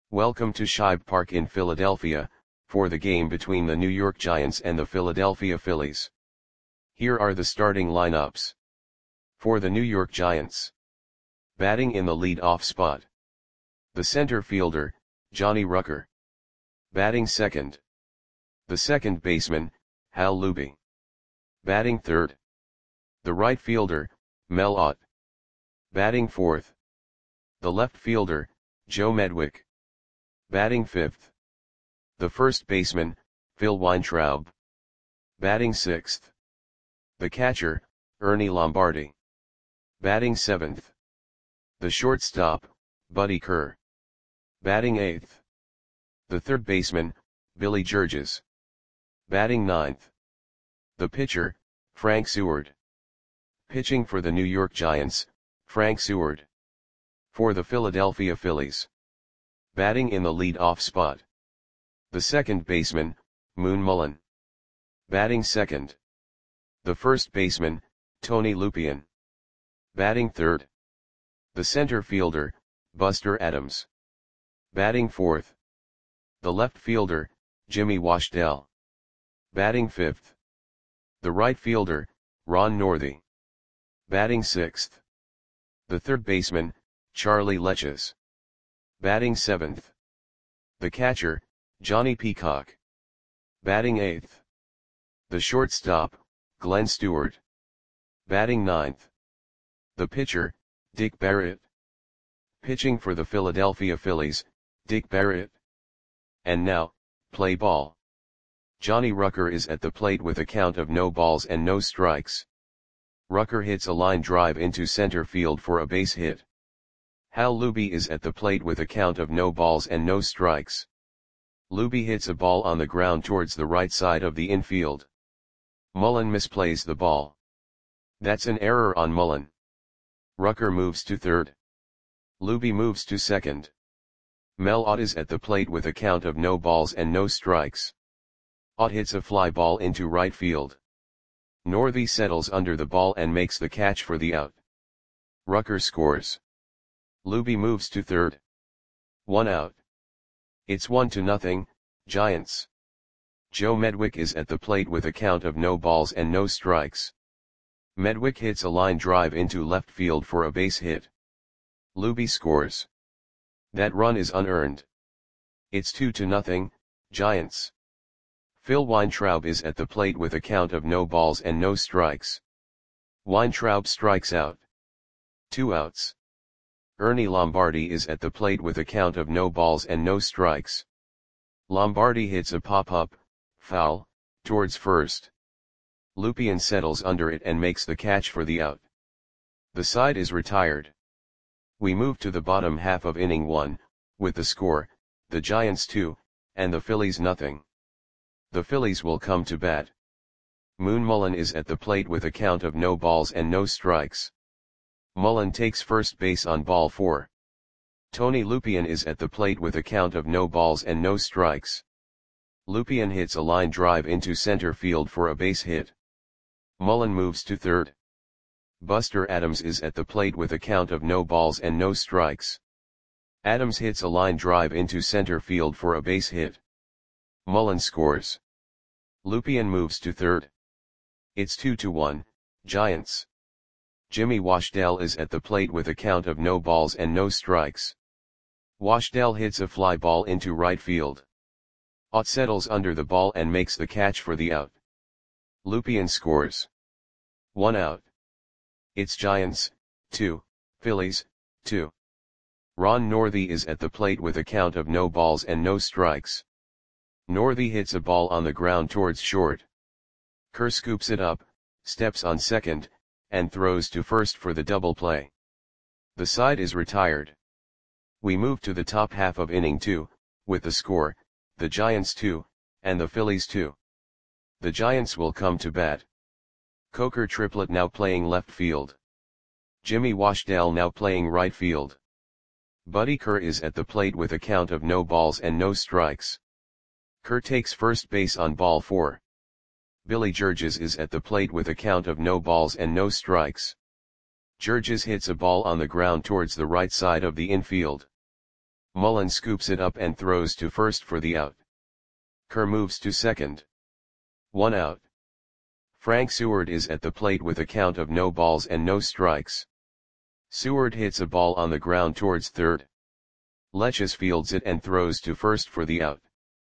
Welcome to Shibe Park in Philadelphia, for the game between the New York Giants and the Philadelphia Phillies. Here are the starting lineups. For the New York Giants. Batting in the lead-off spot. The center fielder, Johnny Rucker. Batting second. The second baseman, Hal Luby. Batting third. The right fielder, Mel Ott. Batting fourth. The left fielder, Joe Medwick. Batting fifth. The first baseman, Phil Weintraub. Batting sixth. The catcher, Ernie Lombardi. Batting seventh. The shortstop, Buddy Kerr. Batting eighth. The third baseman, Billy Georges. Batting ninth. The pitcher, Frank Seward. Pitching for the New York Giants, Frank Seward. For the Philadelphia Phillies. Batting in the lead-off spot. The second baseman, Moon Mullin. Batting second. The first baseman, Tony Lupien. Batting third. The center fielder, Buster Adams. Batting fourth. The left fielder, Jimmy Washdell. Batting fifth. The right fielder, Ron Northey. Batting sixth. The third baseman, Charlie Leches. Batting seventh. The catcher, Johnny Peacock. Batting eighth. The shortstop, Glenn Stewart. Batting ninth. The pitcher, Dick Barrett. Pitching for the Philadelphia Phillies, Dick Barrett. And now, play ball. Johnny Rucker is at the plate with a count of no balls and no strikes. Rucker hits a line drive into center field for a base hit. Hal Luby is at the plate with a count of no balls and no strikes. Luby hits a ball on the ground towards the right side of the infield. Mullin misplays the ball. That's an error on Mullin. Rucker moves to third. Luby moves to second. Mel Ott is at the plate with a count of no balls and no strikes. Ott hits a fly ball into right field. Northey settles under the ball and makes the catch for the out. Rucker scores. Luby moves to third. 1 out. It's 1-0, Giants. Joe Medwick is at the plate with a count of no balls and no strikes. Medwick hits a line drive into left field for a base hit. Luby scores. That run is unearned. It's 2-0, Giants. Phil Weintraub is at the plate with a count of no balls and no strikes. Weintraub strikes out. 2 outs. Ernie Lombardi is at the plate with a count of no balls and no strikes. Lombardi hits a pop-up, foul, towards first. Lupien settles under it and makes the catch for the out. The side is retired. We move to the bottom half of inning 1, with the score, the Giants 2, and the Phillies nothing. The Phillies will come to bat. Moon Mullin is at the plate with a count of no balls and no strikes. Mullin takes first base on ball 4. Tony Lupien is at the plate with a count of no balls and no strikes. Lupien hits a line drive into center field for a base hit. Mullin moves to third. Buster Adams is at the plate with a count of no balls and no strikes. Adams hits a line drive into center field for a base hit. Mullin scores. Lupien moves to third. It's 2-1, Giants. Jimmy Washdell is at the plate with a count of no balls and no strikes. Washdell hits a fly ball into right field. Ott settles under the ball and makes the catch for the out. Lupien scores. 1 out. It's Giants, 2, Phillies, 2. Ron Northey is at the plate with a count of no balls and no strikes. Northey hits a ball on the ground towards short. Kerr scoops it up, steps on second, and throws to first for the double play. The side is retired. We move to the top half of inning 2, with the score, the Giants 2, and the Phillies 2. The Giants will come to bat. Coker Triplett now playing left field. Jimmy Washdell now playing right field. Buddy Kerr is at the plate with a count of no balls and no strikes. Kerr takes first base on ball 4. Billy Georges is at the plate with a count of no balls and no strikes. Georges hits a ball on the ground towards the right side of the infield. Mullen scoops it up and throws to first for the out. Kerr moves to second. 1 out. Frank Seward is at the plate with a count of no balls and no strikes. Seward hits a ball on the ground towards third. Leches fields it and throws to first for the out.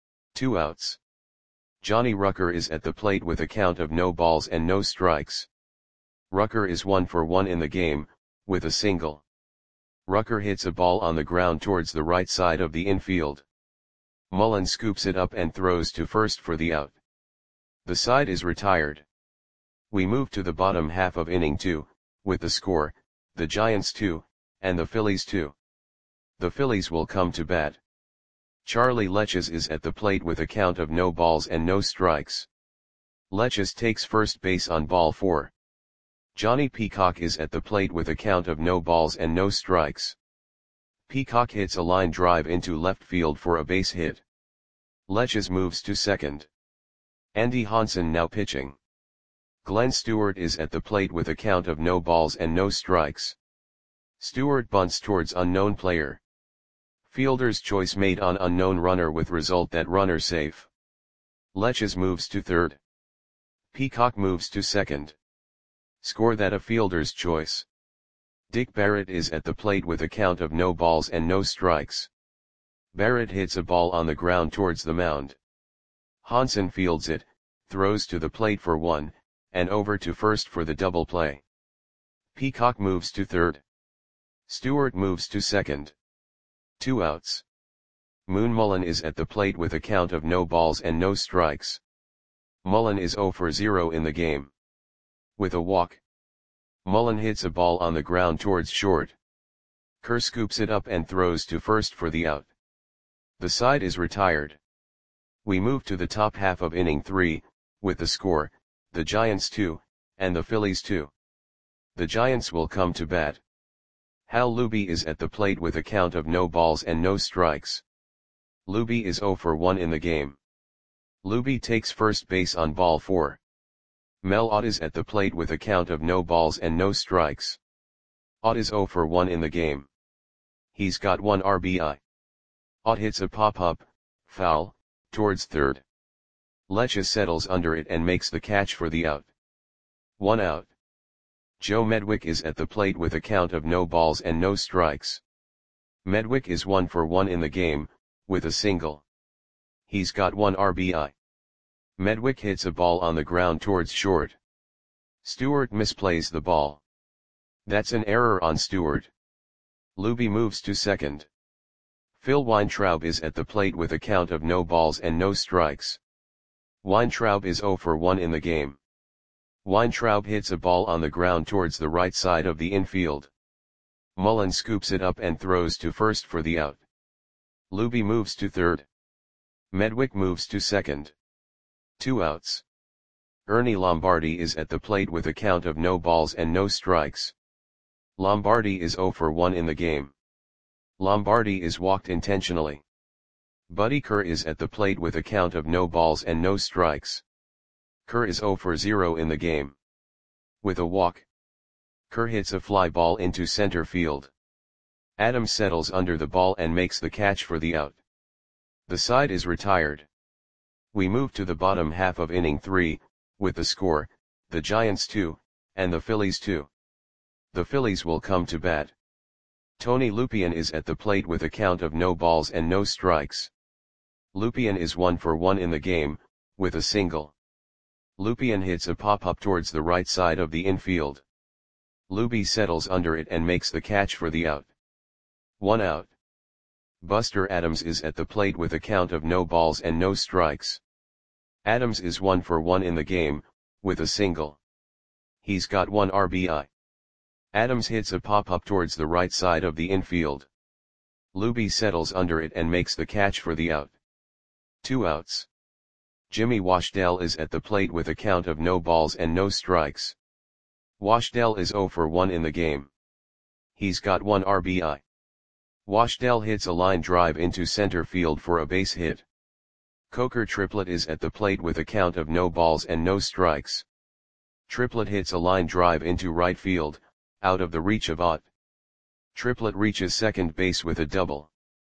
2 outs. Johnny Rucker is at the plate with a count of no balls and no strikes. Rucker is 1 for 1 in the game, with a single. Rucker hits a ball on the ground towards the right side of the infield. Mullen scoops it up and throws to first for the out. The side is retired. We move to the bottom half of inning 2, with the score, the Giants 2, and the Phillies 2. The Phillies will come to bat. Charlie Leches is at the plate with a count of no balls and no strikes. Leches takes first base on ball 4. Johnny Peacock is at the plate with a count of no balls and no strikes. Peacock hits a line drive into left field for a base hit. Leches moves to second. Andy Hansen now pitching. Glenn Stewart is at the plate with a count of no balls and no strikes. Stewart bunts towards unknown player. Fielder's choice made on unknown runner with result that runner safe. Leches moves to third. Peacock moves to second. Score that a fielder's choice. Dick Barrett is at the plate with a count of no balls and no strikes. Barrett hits a ball on the ground towards the mound. Hansen fields it, throws to the plate for 1, and over to first for the double play. Peacock moves to third. Stewart moves to second. 2 outs. Moon Mullen is at the plate with a count of no balls and no strikes. Mullen is 0 for 0 in the game. With a walk. Mullen hits a ball on the ground towards short. Kerr scoops it up and throws to first for the out. The side is retired. We move to the top half of inning 3, with the score, the Giants 2, and the Phillies 2. The Giants will come to bat. Hal Luby is at the plate with a count of no balls and no strikes. Luby is 0 for 1 in the game. Luby takes first base on ball 4. Mel Ott is at the plate with a count of no balls and no strikes. Ott is 0 for 1 in the game. He's got 1 RBI. Ott hits a pop-up, foul, towards third. Leches settles under it and makes the catch for the out. 1 out. Joe Medwick is at the plate with a count of no balls and no strikes. Medwick is 1 for 1 in the game, with a single. He's got 1 RBI. Medwick hits a ball on the ground towards short. Stewart misplays the ball. That's an error on Stewart. Luby moves to second. Phil Weintraub is at the plate with a count of no balls and no strikes. Weintraub is 0 for 1 in the game. Weintraub hits a ball on the ground towards the right side of the infield. Mullen scoops it up and throws to first for the out. Luby moves to third. Medwick moves to second. 2 outs. Ernie Lombardi is at the plate with a count of no balls and no strikes. Lombardi is 0 for 1 in the game. Lombardi is walked intentionally. Buddy Kerr is at the plate with a count of no balls and no strikes. Kerr is 0 for 0 in the game. With a walk. Kerr hits a fly ball into center field. Adams settles under the ball and makes the catch for the out. The side is retired. We move to the bottom half of inning 3, with the score, the Giants 2, and the Phillies 2. The Phillies will come to bat. Tony Lupien is at the plate with a count of no balls and no strikes. Lupien is 1 for 1 in the game, with a single. Lupien hits a pop-up towards the right side of the infield. Luby settles under it and makes the catch for the out. 1 out. Buster Adams is at the plate with a count of no balls and no strikes. Adams is 1 for 1 in the game, with a single. He's got 1 RBI. Adams hits a pop-up towards the right side of the infield. Luby settles under it and makes the catch for the out. 2 outs. Jimmy Washdell is at the plate with a count of no balls and no strikes. Washdell is 0 for 1 in the game. He's got 1 RBI. Washdell hits a line drive into center field for a base hit. Coker Triplett is at the plate with a count of no balls and no strikes. Triplett hits a line drive into right field, out of the reach of Ott. Triplett reaches second base with a double.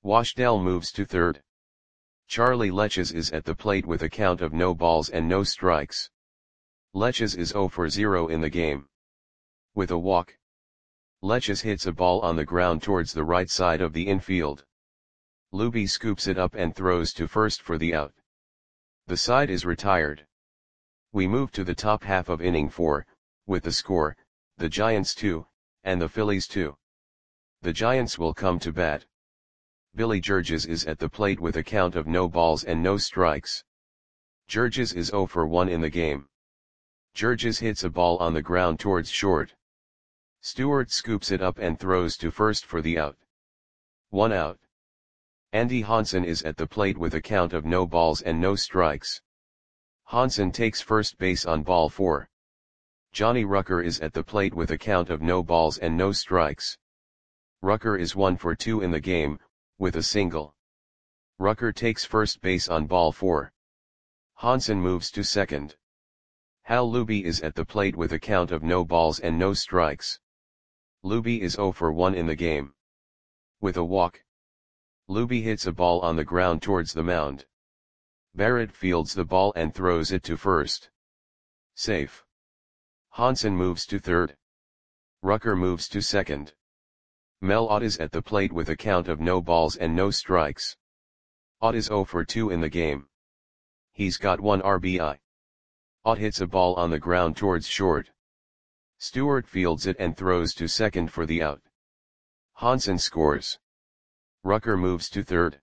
Washdale moves to third. Charlie Leches is at the plate with a count of no balls and no strikes. Leches is 0 for 0 in the game. With a walk, Leches hits a ball on the ground towards the right side of the infield. Luby scoops it up and throws to first for the out. The side is retired. We move to the top half of inning 4, with the score, the Giants 2, and the Phillies 2. The Giants will come to bat. Billy Georges is at the plate with a count of no balls and no strikes. Georges is 0 for 1 in the game. Georges hits a ball on the ground towards short. Stewart scoops it up and throws to first for the out. 1 out. Andy Hansen is at the plate with a count of no balls and no strikes. Hansen takes first base on ball 4. Johnny Rucker is at the plate with a count of no balls and no strikes. Rucker is 1 for 2 in the game, with a single. Rucker takes first base on ball 4. Hansen moves to second. Hal Luby is at the plate with a count of no balls and no strikes. Luby is 0 for 1 in the game. With a walk, Luby hits a ball on the ground towards the mound. Barrett fields the ball and throws it to first. Safe. Hansen moves to third. Rucker moves to second. Mel Ott is at the plate with a count of no balls and no strikes. Ott is 0 for 2 in the game. He's got 1 RBI. Ott hits a ball on the ground towards short. Stewart fields it and throws to second for the out. Hansen scores. Rucker moves to third.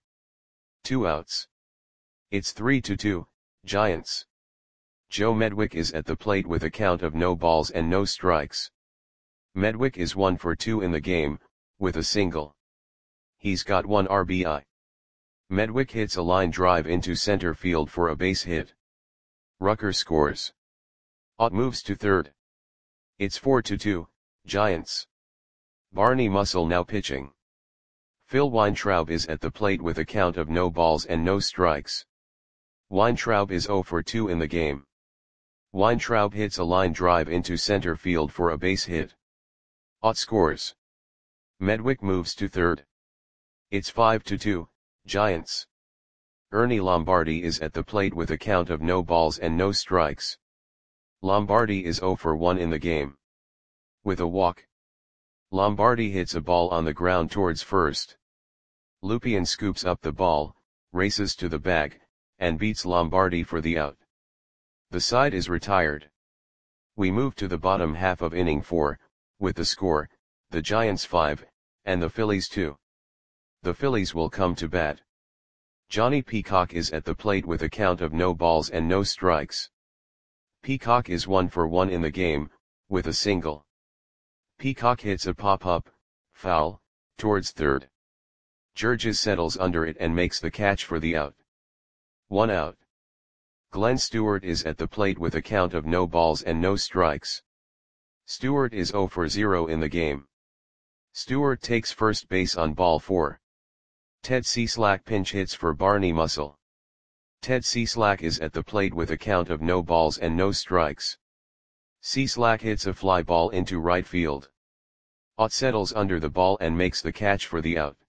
2 outs. It's 3-2, Giants. Joe Medwick is at the plate with a count of no balls and no strikes. Medwick is 1 for 2 in the game, with a single. He's got 1 RBI. Medwick hits a line drive into center field for a base hit. Rucker scores. Ott moves to third. It's 4-2, Giants. Barney Muscle now pitching. Phil Weintraub is at the plate with a count of no balls and no strikes. Weintraub is 0 for 2 in the game. Weintraub hits a line drive into center field for a base hit. Ott scores. Medwick moves to third. It's 5-2, Giants. Ernie Lombardi is at the plate with a count of no balls and no strikes. Lombardi is 0 for 1 in the game. With a walk, Lombardi hits a ball on the ground towards first. Lupien scoops up the ball, races to the bag, and beats Lombardi for the out. The side is retired. We move to the bottom half of inning 4, with the score, the Giants 5, and the Phillies 2. The Phillies will come to bat. Johnny Peacock is at the plate with a count of no balls and no strikes. Peacock is 1 for 1 in the game, with a single. Peacock hits a pop-up, foul, towards third. Georges settles under it and makes the catch for the out. 1 out. Glenn Stewart is at the plate with a count of no balls and no strikes. Stewart is 0 for 0 in the game. Stewart takes first base on ball 4. Ted Cieslak pinch hits for Barney Muscle. Ted Cieslak is at the plate with a count of no balls and no strikes. Cieslak hits a fly ball into right field. Ott settles under the ball and makes the catch for the out.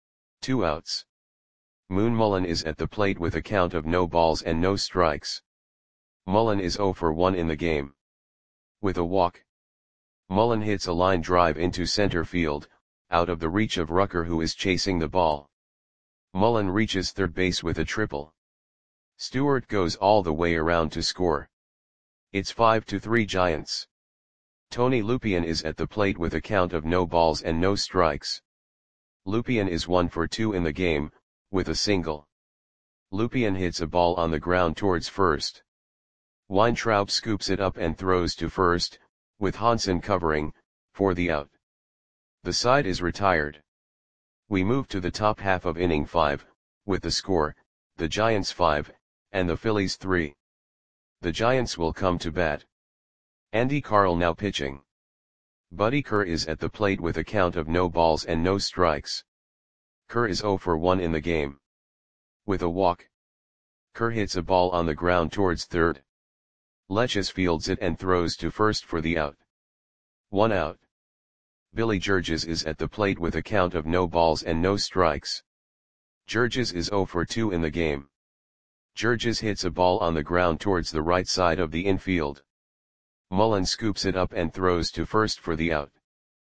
2 outs. Moon Mullen is at the plate with a count of no balls and no strikes. Mullen is 0 for 1 in the game. With a walk, Mullen hits a line drive into center field, out of the reach of Rucker who is chasing the ball. Mullen reaches third base with a triple. Stewart goes all the way around to score. It's 5-3 Giants. Tony Lupien is at the plate with a count of no balls and no strikes. Lupien is 1 for 2 in the game, with a single. Lupien hits a ball on the ground towards first. Weintraub scoops it up and throws to first, with Hansen covering, for the out. The side is retired. We move to the top half of inning 5, with the score, the Giants 5, and the Phillies 3. The Giants will come to bat. Andy Carl now pitching. Buddy Kerr is at the plate with a count of no balls and no strikes. Kerr is 0 for 1 in the game. With a walk, Kerr hits a ball on the ground towards third. Leches fields it and throws to first for the out. 1 out. Billy Georges is at the plate with a count of no balls and no strikes. Jurges is 0 for 2 in the game. Jurges hits a ball on the ground towards the right side of the infield. Mullen scoops it up and throws to first for the out.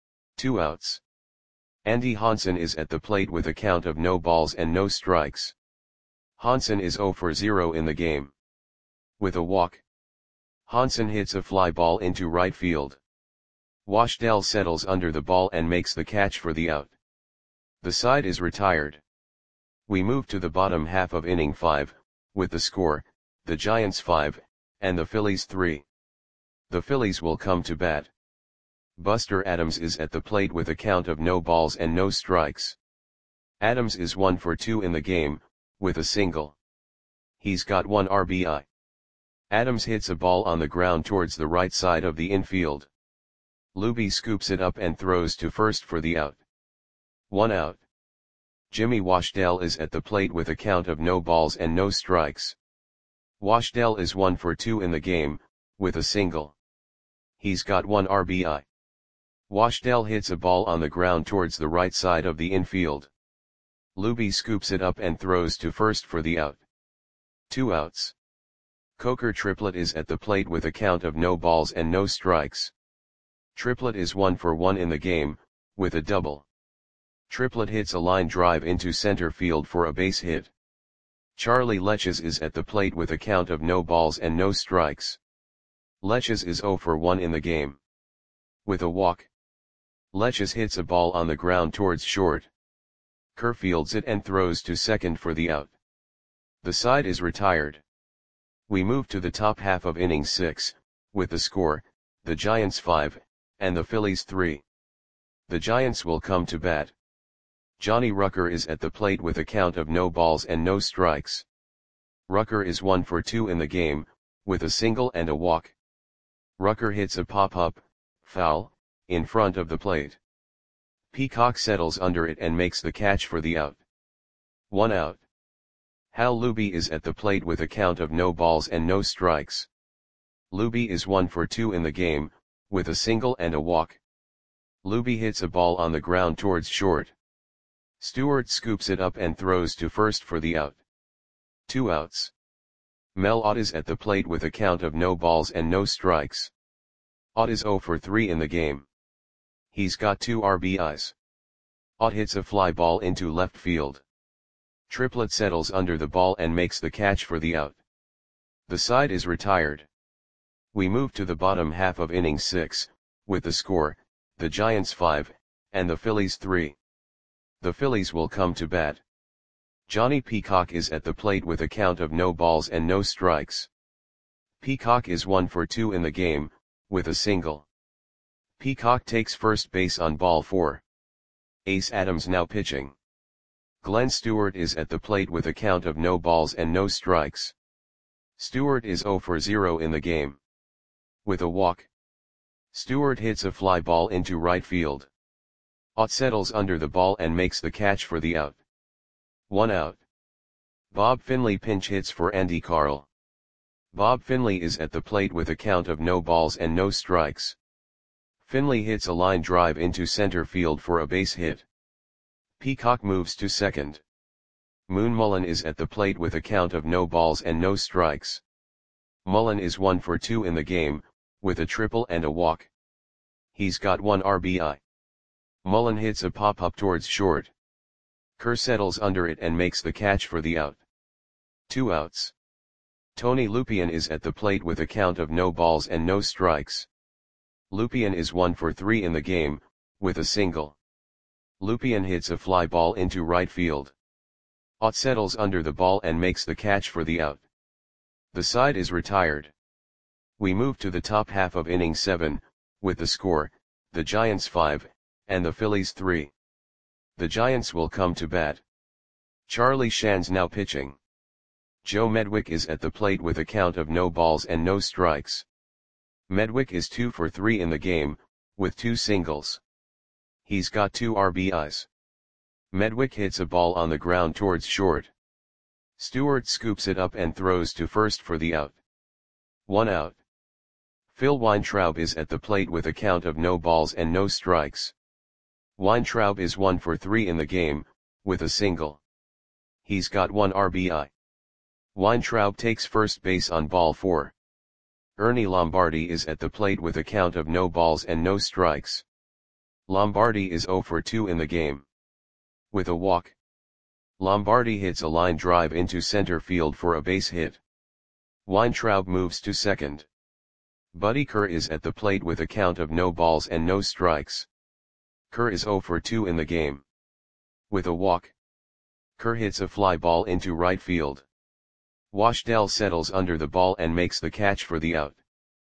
2 outs. Andy Hansen is at the plate with a count of no balls and no strikes. Hansen is 0 for 0 in the game. With a walk, Hansen hits a fly ball into right field. Washdell settles under the ball and makes the catch for the out. The side is retired. We move to the bottom half of inning 5, with the score, the Giants 5, and the Phillies 3. The Phillies will come to bat. Buster Adams is at the plate with a count of no balls and no strikes. Adams is 1 for 2 in the game, with a single. He's got 1 RBI. Adams hits a ball on the ground towards the right side of the infield. Luby scoops it up and throws to first for the out. 1 out. Jimmy Washdell is at the plate with a count of no balls and no strikes. Washdell is 1 for 2 in the game, with a single. He's got 1 RBI. Washdell hits a ball on the ground towards the right side of the infield. Luby scoops it up and throws to first for the out. 2 outs. Coker Triplett is at the plate with a count of no balls and no strikes. Triplett is 1 for 1 in the game, with a double. Triplett hits a line drive into center field for a base hit. Charlie Leches is at the plate with a count of no balls and no strikes. Leches is 0 for 1 in the game. With a walk, Leches hits a ball on the ground towards short. Kerr fields it and throws to second for the out. The side is retired. We move to the top half of inning 6, with the score, the Giants 5, and the Phillies 3. The Giants will come to bat. Johnny Rucker is at the plate with a count of no balls and no strikes. Rucker is 1 for 2 in the game, with a single and a walk. Rucker hits a pop-up, foul, in front of the plate. Peacock settles under it and makes the catch for the out. 1 out. Hal Luby is at the plate with a count of no balls and no strikes. Luby is 1 for 2 in the game, with a single and a walk. Luby hits a ball on the ground towards short. Stewart scoops it up and throws to first for the out. 2 outs. Mel Ott is at the plate with a count of no balls and no strikes. Ott is 0 for 3 in the game. He's got 2 RBIs. Ott hits a fly ball into left field. Triplett settles under the ball and makes the catch for the out. The side is retired. We move to the bottom half of inning 6, with the score, the Giants 5, and the Phillies 3. The Phillies will come to bat. Johnny Peacock is at the plate with a count of no balls and no strikes. Peacock is 1 for 2 in the game, with a single. Peacock takes first base on ball 4. Ace Adams now pitching. Glenn Stewart is at the plate with a count of no balls and no strikes. Stewart is 0 for 0 in the game. With a walk, Stewart hits a fly ball into right field. Ott settles under the ball and makes the catch for the out. 1 out. Bob Finley pinch hits for Andy Carl. Bob Finley is at the plate with a count of no balls and no strikes. Finley hits a line drive into center field for a base hit. Peacock moves to second. Moon Mullen is at the plate with a count of no balls and no strikes. Mullen is 1 for 2 in the game, with a triple and a walk. He's got 1 RBI. Mullen hits a pop-up towards short. Kerr settles under it and makes the catch for the out. 2 outs. Tony Lupien is at the plate with a count of no balls and no strikes. Lupien is 1 for 3 in the game, with a single. Lupien hits a fly ball into right field. Ott settles under the ball and makes the catch for the out. The side is retired. We move to the top half of inning 7, with the score, the Giants 5, and the Phillies 3. The Giants will come to bat. Charlie Shands now pitching. Joe Medwick is at the plate with a count of no balls and no strikes. Medwick is 2 for 3 in the game, with 2 singles. He's got 2 RBIs. Medwick hits a ball on the ground towards short. Stewart scoops it up and throws to first for the out. 1 out. Phil Weintraub is at the plate with a count of no balls and no strikes. Weintraub is 1 for 3 in the game, with a single. He's got 1 RBI. Weintraub takes first base on ball 4. Ernie Lombardi is at the plate with a count of no balls and no strikes. Lombardi is 0 for 2 in the game. With a walk, Lombardi hits a line drive into center field for a base hit. Weintraub moves to second. Buddy Kerr is at the plate with a count of no balls and no strikes. Kerr is 0 for 2 in the game. With a walk, Kerr hits a fly ball into right field. Washdell settles under the ball and makes the catch for the out.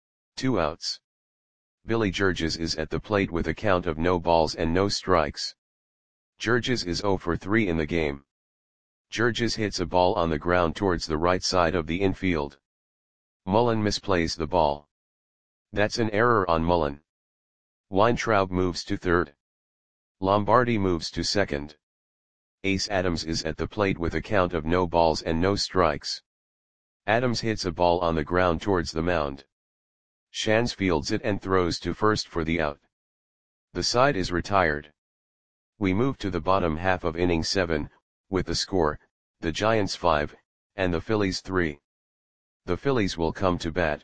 2 outs. Billy Georges is at the plate with a count of no balls and no strikes. Georges is 0 for 3 in the game. Georges hits a ball on the ground towards the right side of the infield. Mullen misplays the ball. That's an error on Mullen. Weintraub moves to third. Lombardi moves to second. Ace Adams is at the plate with a count of no balls and no strikes. Adams hits a ball on the ground towards the mound. Shands fields it and throws to first for the out. The side is retired. We move to the bottom half of inning 7, with the score, the Giants 5, and the Phillies 3. The Phillies will come to bat.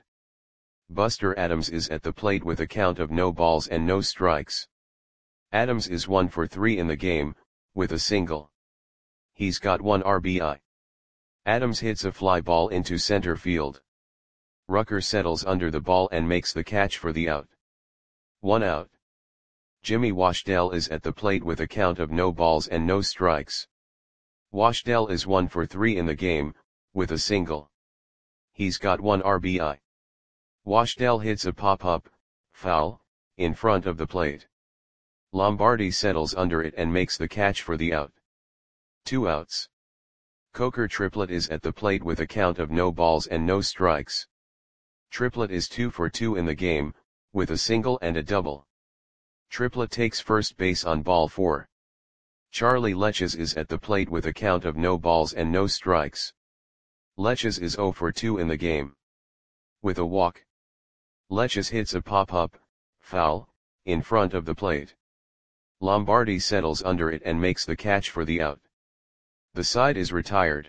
Buster Adams is at the plate with a count of no balls and no strikes. Adams is 1 for 3 in the game, with a single. He's got 1 RBI. Adams hits a fly ball into center field. Rucker settles under the ball and makes the catch for the out. 1 out. Jimmy Washdell is at the plate with a count of no balls and no strikes. Washdell is 1 for 3 in the game, with a single. He's got 1 RBI. Washdell hits a pop-up, foul, in front of the plate. Lombardi settles under it and makes the catch for the out. 2 outs. Coker Triplett is at the plate with a count of no balls and no strikes. Triplett is 2 for 2 in the game, with a single and a double. Triplett takes first base on ball 4. Charlie Leches is at the plate with a count of no balls and no strikes. Leches is 0 for 2 in the game. With a walk, Leches hits a pop-up, foul, in front of the plate. Lombardi settles under it and makes the catch for the out. The side is retired.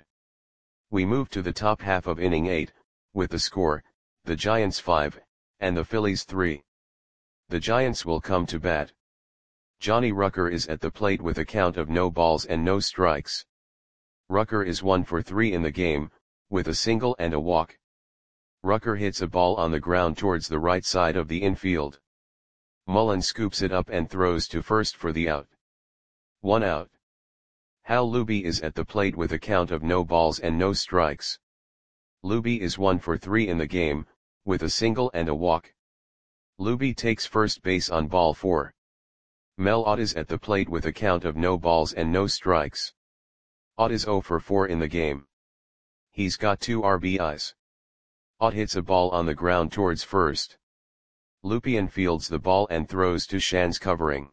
We move to the top half of inning 8, with the score, the Giants 5, and the Phillies 3. The Giants will come to bat. Johnny Rucker is at the plate with a count of no balls and no strikes. Rucker is 1 for 3 in the game, with a single and a walk. Rucker hits a ball on the ground towards the right side of the infield. Mullen scoops it up and throws to first for the out. 1 out. Hal Luby is at the plate with a count of no balls and no strikes. Luby is 1 for 3 in the game, with a single and a walk. Luby takes first base on ball 4. Mel Ott is at the plate with a count of no balls and no strikes. Ott is 0 for 4 in the game. He's got 2 RBIs. Ott hits a ball on the ground towards first. Lupien fields the ball and throws to Shands covering.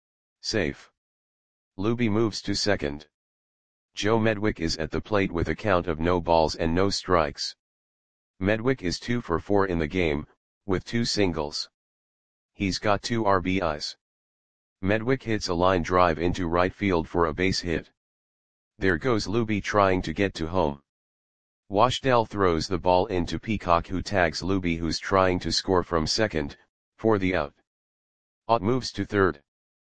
Safe. Luby moves to second. Joe Medwick is at the plate with a count of no balls and no strikes. Medwick is 2 for 4 in the game, with 2 singles. He's got 2 RBIs. Medwick hits a line drive into right field for a base hit. There goes Luby trying to get to home. Washdell throws the ball into Peacock, who tags Luby, who's trying to score from second, for the out. Ott moves to third.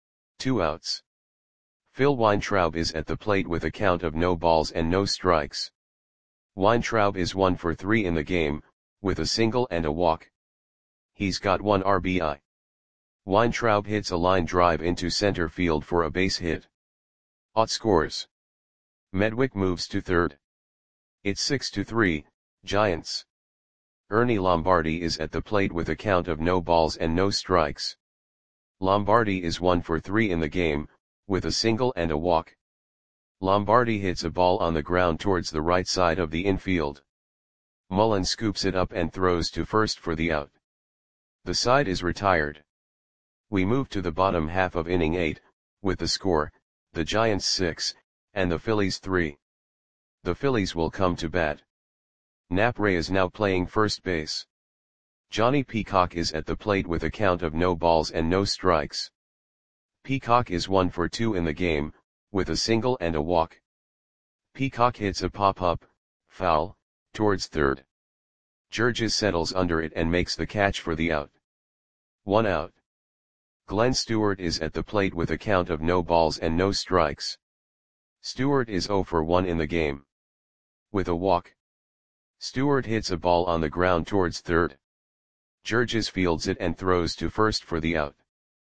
2 outs. Phil Weintraub is at the plate with a count of no balls and no strikes. Weintraub is 1 for 3 in the game, with a single and a walk. He's got 1 RBI. Weintraub hits a line drive into center field for a base hit. Ott scores. Medwick moves to third. It's 6-3, Giants. Ernie Lombardi is at the plate with a count of no balls and no strikes. Lombardi is 1 for 3 in the game, with a single and a walk. Lombardi hits a ball on the ground towards the right side of the infield. Mullen scoops it up and throws to first for the out. The side is retired. We move to the bottom half of inning 8, with the score, the Giants 6, and the Phillies 3. The Phillies will come to bat. Knapp Ray is now playing first base. Johnny Peacock is at the plate with a count of no balls and no strikes. Peacock is 1 for 2 in the game, with a single and a walk. Peacock hits a pop-up, foul, towards third. Georges settles under it and makes the catch for the out. 1 out. Glenn Stewart is at the plate with a count of no balls and no strikes. Stewart is 0 for 1 in the game. With a walk. Stewart hits a ball on the ground towards third. Georges fields it and throws to first for the out.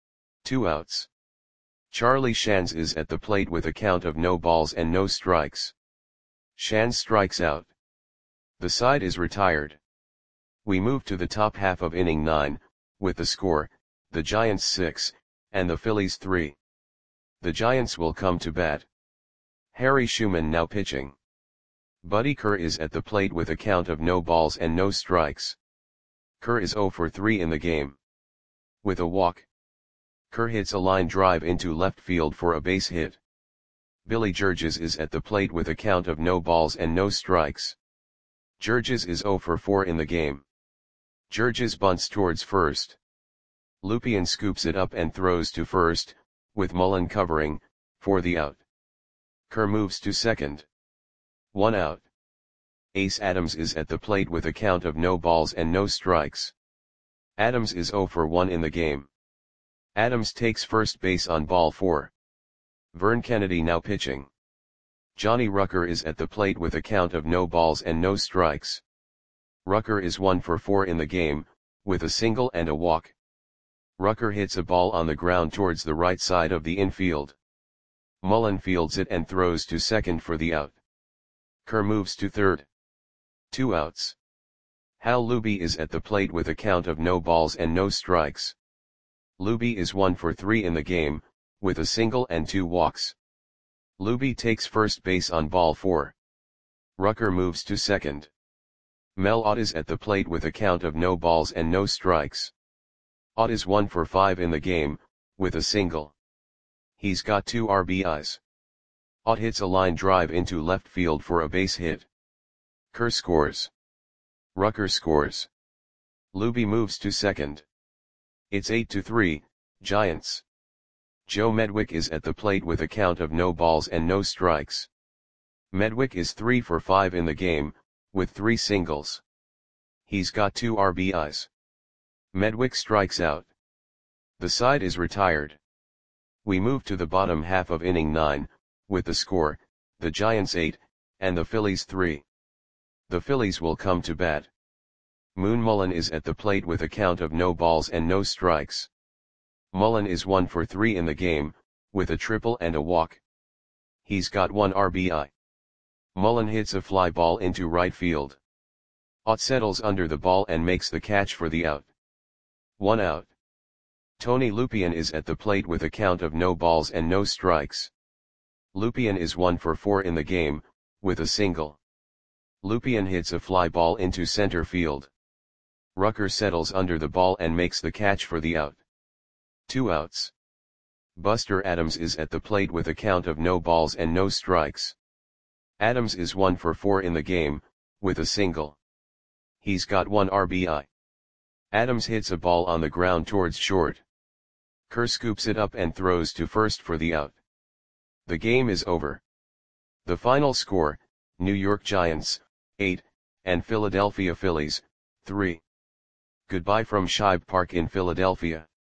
2 outs. Charlie Shands is at the plate with a count of no balls and no strikes. Shands strikes out. The side is retired. We move to the top half of inning 9, with the score, the Giants 6, and the Phillies 3. The Giants will come to bat. Harry Schumann now pitching. Buddy Kerr is at the plate with a count of no balls and no strikes. Kerr is 0 for 3 in the game. With a walk. Kerr hits a line drive into left field for a base hit. Billy Georges is at the plate with a count of no balls and no strikes. Georges is 0 for 4 in the game. Georges bunts towards first. Lupien scoops it up and throws to first, with Mullen covering, for the out. Kerr moves to second. 1 out. Ace Adams is at the plate with a count of no balls and no strikes. Adams is 0 for 1 in the game. Adams takes first base on ball 4. Vern Kennedy now pitching. Johnny Rucker is at the plate with a count of no balls and no strikes. Rucker is 1 for 4 in the game, with a single and a walk. Rucker hits a ball on the ground towards the right side of the infield. Mullen fields it and throws to second for the out. Kerr moves to third. 2 outs. Hal Luby is at the plate with a count of no balls and no strikes. Luby is 1 for 3 in the game, with a single and 2 walks. Luby takes first base on ball 4. Rucker moves to second. Mel Ott is at the plate with a count of no balls and no strikes. Ott is 1 for 5 in the game, with a single. He's got 2 RBIs. Ott hits a line drive into left field for a base hit. Kerr scores. Rucker scores. Luby moves to second. It's 8-3, Giants. Joe Medwick is at the plate with a count of no balls and no strikes. Medwick is 3 for 5 in the game, with 3 singles. He's got 2 RBIs. Medwick strikes out. The side is retired. We move to the bottom half of inning 9, with the score, the Giants 8, and the Phillies 3. The Phillies will come to bat. Moon Mullen is at the plate with a count of no balls and no strikes. Mullen is 1 for 3 in the game, with a triple and a walk. He's got 1 RBI. Mullen hits a fly ball into right field. Ott settles under the ball and makes the catch for the out. 1 out. Tony Lupien is at the plate with a count of no balls and no strikes. Lupien is 1 for 4 in the game, with a single. Lupien hits a fly ball into center field. Rucker settles under the ball and makes the catch for the out. 2 outs. Buster Adams is at the plate with a count of no balls and no strikes. Adams is 1 for 4 in the game, with a single. He's got 1 RBI. Adams hits a ball on the ground towards short. Kerr scoops it up and throws to first for the out. The game is over. The final score, New York Giants, 8, and Philadelphia Phillies, 3. Goodbye from Shibe Park in Philadelphia.